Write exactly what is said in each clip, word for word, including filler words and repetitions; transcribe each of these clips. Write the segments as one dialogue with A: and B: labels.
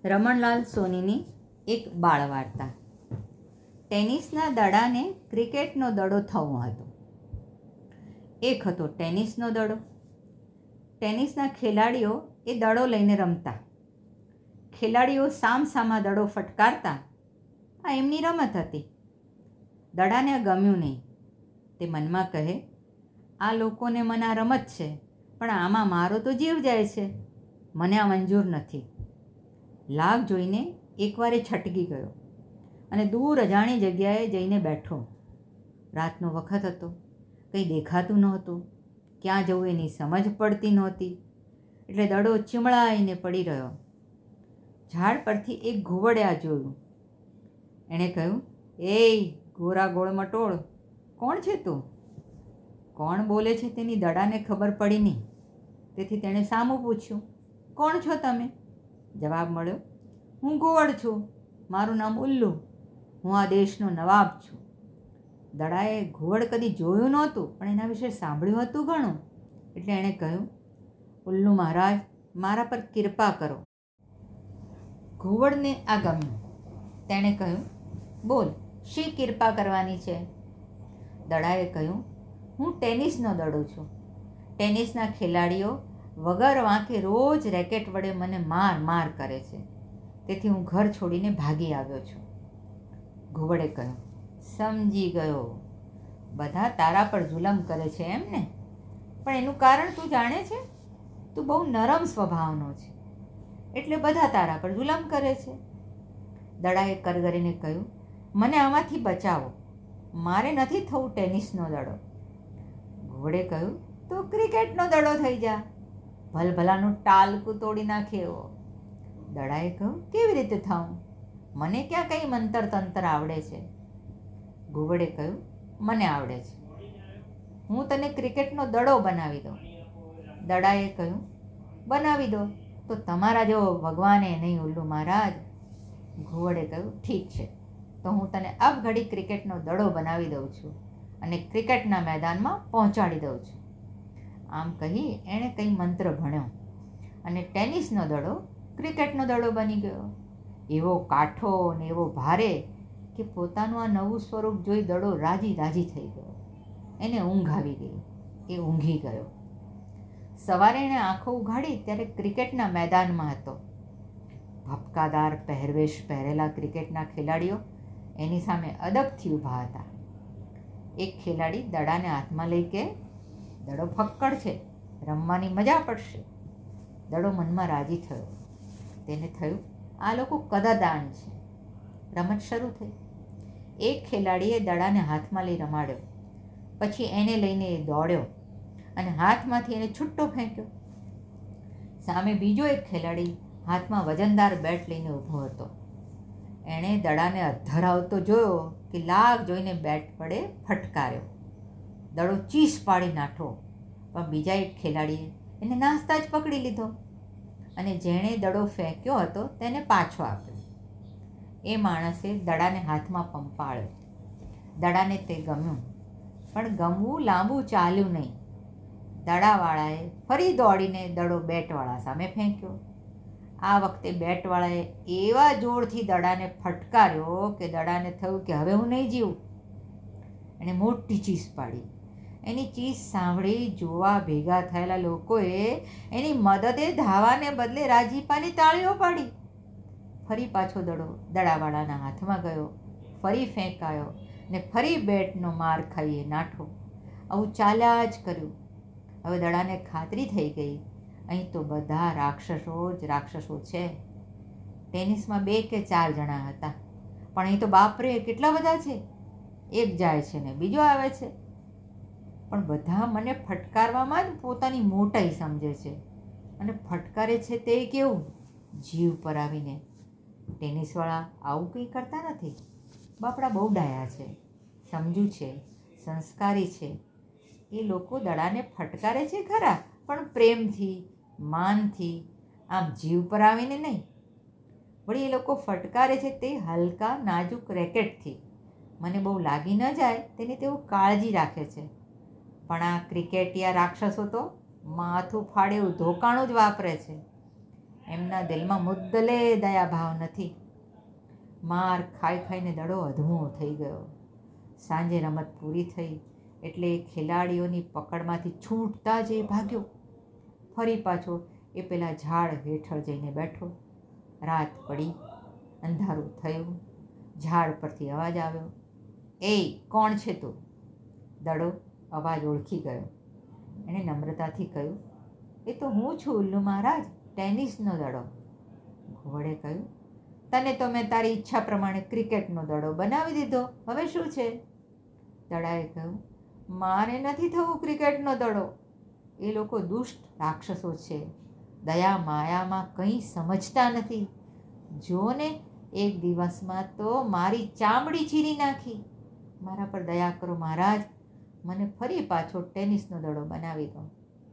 A: રમણલાલ સોનીની એક બાળ વાર્તા. ટેનિસના દડાને ક્રિકેટનો દડો થવો હતો. એક હતો ટેનિસનો દડો. ટેનિસના ખેલાડીઓ એ દડો લઈને રમતા. ખેલાડીઓ સામસામા દડો ફટકારતા. આ એમની રમત હતી. દડાને ગમ્યું નહીં. તે મનમાં કહે, આ લોકોને મને આ રમત છે, પણ આમાં મારો તો જીવ જાય છે. મને આ મંજૂર નથી. લાભ જોઈને એકવાર એ છટકી ગયો અને દૂર અજાણી જગ્યાએ જઈને બેઠો. રાતનો વખત હતો. કંઈ દેખાતું નહોતું. ક્યાં જવું એની સમજ પડતી નહોતી. એટલે દડો ચીમળાઈને પડી રહ્યો. ઝાડ પરથી એક ઘુવડે આ જોયું. એણે કહ્યું, એય ગોરા ગોળમટોળ, કોણ છે તું? કોણ બોલે છે તેની દડાને ખબર પડી નહીં. તેથી તેણે સામું પૂછ્યું, કોણ છો તમે? જવાબ મળ્યો, હું ઘુવડ છું. મારું નામ ઉલ્લુ. હું આ દેશનો નવાબ છું. દડાએ ઘુવડ કદી જોયું નહોતું, પણ એના વિશે સાંભળ્યું હતું ઘણું. એટલે એણે કહ્યું, ઉલ્લુ મહારાજ, મારા પર કૃપા કરો. ઘુવડને આ ગમ્યું. તેણે કહ્યું, બોલ, શી કૃપા કરવાની છે? દડાએ કહ્યું, હું ટેનિસનો દડો છું. ટેનિસના ખેલાડીઓ વગર વાંકે રોજ રેકેટ વડે મને માર માર કરે છે. તેથી હું ઘર છોડીને ભાગી આવ્યો છું. ઘુવડે કહ્યું, સમજી ગયો. બધા તારા પર જુલમ કરે છે એમ ને? પણ એનું કારણ તું જાણે છે? તું બહુ નરમ સ્વભાવનો છે, એટલે બધા તારા પર જુલમ કરે છે. દડાએ કરગરીને કહ્યું, મને આમાંથી બચાવો. મારે નથી થવું ટેનિસનો દડો. ઘુવડે કહ્યું, તો ક્રિકેટનો દડો થઈ જા. ભલભલાનું ટાલકું તોડી નાખે એવો. દડાએ કહ્યું, કેવી રીતે થાઉં? મને ક્યાં કંઈ મંતર તંત્ર આવડે છે? ઘુવડે કહ્યું, મને આવડે છે. હું તને ક્રિકેટનો દડો બનાવી દઉં. દડાએ કહ્યું, બનાવી દો, તો તમારા જેવો ભગવાને નહીં ઉલ્લુ મહારાજ. ઘુવડે કહ્યું, ઠીક છે, તો હું તને અબ ઘડી ક્રિકેટનો દડો બનાવી દઉં છું અને ક્રિકેટના મેદાનમાં પહોંચાડી દઉં છું. આમ કહી એણે કંઈ મંત્ર ભણ્યો અને ટેનિસનો દડો ક્રિકેટનો દડો બની ગયો. એવો કાઠો ને એવો ભારે કે પોતાનું આ નવું સ્વરૂપ જોઈ દડો રાજી રાજી થઈ ગયો. એને ઊંઘ આવી ગઈ. એ ઊંઘી ગયો. સવારે એણે આંખો ઉઘાડી ત્યારે ક્રિકેટના મેદાનમાં હતો. ભપકાદાર પહેરવેશ પહેરેલા ક્રિકેટના ખેલાડીઓ એની સામે અદબથી ઊભા હતા. એક ખેલાડી દડાને હાથમાં લઈ કે, દડો ફક્કડ છે, રમવાની મજા પડશે. દડો મનમાં રાજી થયો. તેને થયું, આ લોકો કદાદાન છે. રમત શરૂ થઈ. એક ખેલાડીએ દડાને હાથમાં લઈ રમાડ્યો. પછી એને લઈને એ દોડ્યો અને હાથમાંથી એને છૂટ્ટો ફેંક્યો. સામે બીજો એક ખેલાડી હાથમાં વજનદાર બેટ લઈને ઊભો હતો. એણે દડાને અધ્ધરાવતો જોયો કે લાગ જોઈને બેટ વડે ફટકાર્યો. દડો ચીસ પાડી નાઠો, પણ બીજા એક ખેલાડીએ એને નાસતા જ પકડી લીધો અને જેણે દડો ફેંક્યો હતો તેને પાછો આપ્યો. એ માણસે દડાને હાથમાં પંપાળ્યો. દડાને તે ગમ્યું, પણ ગમવું લાંબુ ચાલ્યું નહીં. દડાવાળાએ ફરી દોડીને દડો બેટવાળા સામે ફેંક્યો. આ વખતે બેટવાળાએ એવા જોરથી દડાને ફટકાર્યો કે દડાને થયું કે હવે હું નહીં જીવું. એણે મોટી ચીસ પાડી. એની ચીસ સાંભળી જોવા ભેગા થયેલા લોકોએ એની મદદે ધાવાને બદલે રાજીપાની તાળીઓ પાડી. ફરી પાછો દડો દડાવાળાના હાથમાં ગયો. ફરી ફેંકાયો ને ફરી બેટનો માર ખાઈએ નાઠો. આવું ચાલ્યા જ કર્યું. હવે દડાને ખાતરી થઈ ગઈ, અહીં તો બધા રાક્ષસો જ રાક્ષસો છે. ટેનિસમાં બે કે ચાર જણા હતા, પણ અહીં તો બાપરે કેટલા બધા છે. એક જાય છે ને બીજો આવે છે. પણ બધા મને ફટકારવામાં જ પોતાની મોટાઈ સમજે છે અને ફટકારે છે તે કેવું, જીવ પર આવીને. ટેનિસવાળા આવું કંઈ કરતા નથી. બાપડા બહુ ડાયા છે, સમજુ છે, સંસ્કારી છે. એ લોકો દડાને ફટકારે છે ખરા, પણ પ્રેમથી, માનથી, આમ જીવ પર આવીને નહીં. વળી એ લોકો ફટકારે છે તે હલકા નાજુક રેકેટથી. મને બહુ લાગી ન જાય તેની તેઓ કાળજી રાખે છે. પણ આ ક્રિકેટિયા રાક્ષસો તો માથું ફાડે એવું ધોકાણું જ વાપરે છે. એમના દિલમાં મુદ્દલે દયાભાવ નથી. માર ખાઈ ખાઈને દડો અધમો થઈ ગયો. સાંજે રમત પૂરી થઈ એટલે એ ખેલાડીઓની પકડમાંથી છૂટતા જ એ ભાગ્યો. ફરી પાછો એ પેલા ઝાડ હેઠળ જઈને બેઠો. રાત પડી, અંધારું થયું. ઝાડ પરથી અવાજ આવ્યો, એ કોણ છે તું? દડો અવાજ ઓળખી ગયો. એણે નમ્રતાથી કહ્યું, એ તો હું છું ઉલ્લુ મહારાજ, ટેનિસનો દડો. ઘુવડે કહ્યું, તને તો મેં તારી ઈચ્છા પ્રમાણે ક્રિકેટનો દડો બનાવી દીધો, હવે શું છે? દડાએ કહ્યું, મારે નથી થવું ક્રિકેટનો દડો. એ લોકો દુષ્ટ રાક્ષસો છે, દયા માયામાં કંઈ સમજતા નથી. જોને એક દિવસમાં તો મારી ચામડી ચીરી નાખી. મારા પર દયા કરો મહારાજ, મને ફરી પાછો ટેનિસનો દડો બનાવી દો.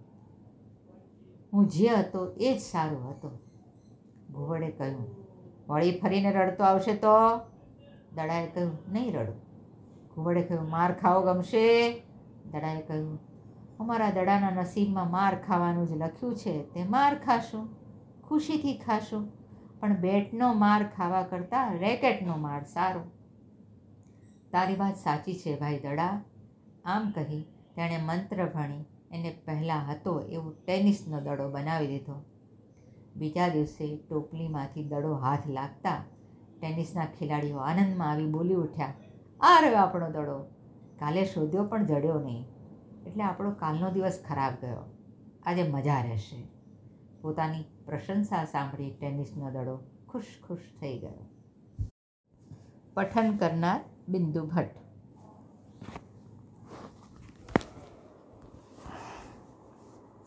A: હું જે હતો એ જ સારો હતો. ઘુવડે કહ્યું, વળી ફરીને રડતો આવશે તો? દડાએ કહ્યું, નહીં રડું. ઘુવડે કહ્યું, માર ખાવો ગમશે? દડાએ કહ્યું, અમારા દડાના નસીબમાં માર ખાવાનું જ લખ્યું છે, તે માર ખાશું, ખુશીથી ખાશું, પણ બેટનો માર ખાવા કરતાં રેકેટનો માર સારો. તારી વાત સાચી છે ભાઈ દડા. આમ કહી તેણે મંત્ર ભણી એને પહેલાં હતો એવું ટેનિસનો દડો બનાવી દીધો. બીજા દિવસે ટોપલીમાંથી દડો હાથ લાગતા ટેનિસના ખેલાડીઓ આનંદમાં આવી બોલી ઉઠ્યા, આ રહ્યો આપણો દડો. કાલે શોધ્યો પણ જડ્યો નહીં, એટલે આપણો કાલનો દિવસ ખરાબ ગયો. આજે મજા રહેશે. પોતાની પ્રશંસા સાંભળી ટેનિસનો દડો ખુશ ખુશ થઈ ગયો. પઠન કરનાર બિંદુ ભટ્ટ.